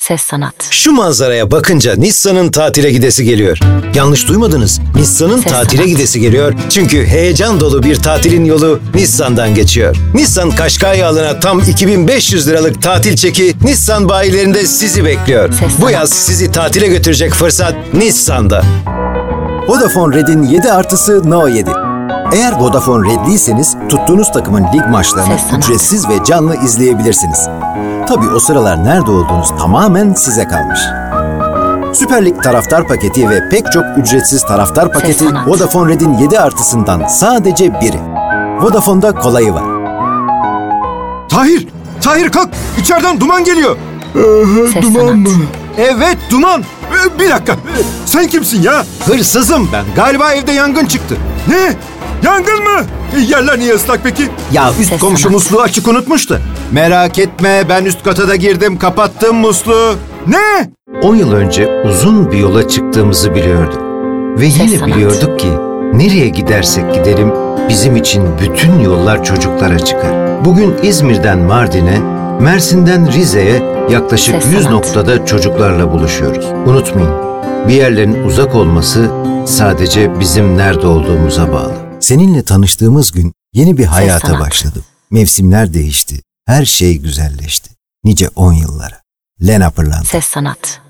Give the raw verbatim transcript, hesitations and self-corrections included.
Ses sanat. Şu manzaraya bakınca Nissan'ın tatile gidesi geliyor. Yanlış duymadınız. Nissan'ın Ses tatile sanat. gidesi geliyor. Çünkü heyecan dolu bir tatilin yolu Nissan'dan geçiyor. Nissan Qashqai alana tam iki bin beş yüz liralık tatil çeki Nissan bayilerinde sizi bekliyor. Ses Bu sanat. yaz sizi tatile götürecek fırsat Nissan'da. Vodafone Red'in yedi artısı No yedi. Eğer Vodafone Red'liyseniz tuttuğunuz takımın lig maçlarını Ses sanat. ücretsiz ve canlı izleyebilirsiniz. Tabii o sıralar nerede olduğunuz tamamen size kalmış. Süper Lig taraftar paketi ve pek çok ücretsiz taraftar paketi sanat. Vodafone Red'in yedi artısından sadece biri. Vodafone'da kolayı var. Tahir! Tahir kalk! İçeriden duman geliyor. Ses sanat. Evet duman. Ee, Bir dakika. Ee, Sen kimsin ya? Hırsızım ben. Galiba evde yangın çıktı. Ne? Yangın mı? E, Yerler niye ıslak peki? Ya üst Ses komşu sanat. musluğu açık unutmuştu. Merak etme ben üst kata da girdim kapattım musluğu. Ne? on yıl önce uzun bir yola çıktığımızı biliyorduk. Ve Ses yine sanat. biliyorduk ki nereye gidersek gidelim bizim için bütün yollar çocuklara çıkar. Bugün İzmir'den Mardin'e, Mersin'den Rize'ye yaklaşık Ses yüz sanat. noktada çocuklarla buluşuyoruz. Unutmayın, bir yerlerin uzak olması sadece bizim nerede olduğumuza bağlı. Seninle tanıştığımız gün yeni bir hayata sanat. başladım. Mevsimler değişti, her şey güzelleşti. Nice on yıllara. Lena Pırlanta. Ses sanat.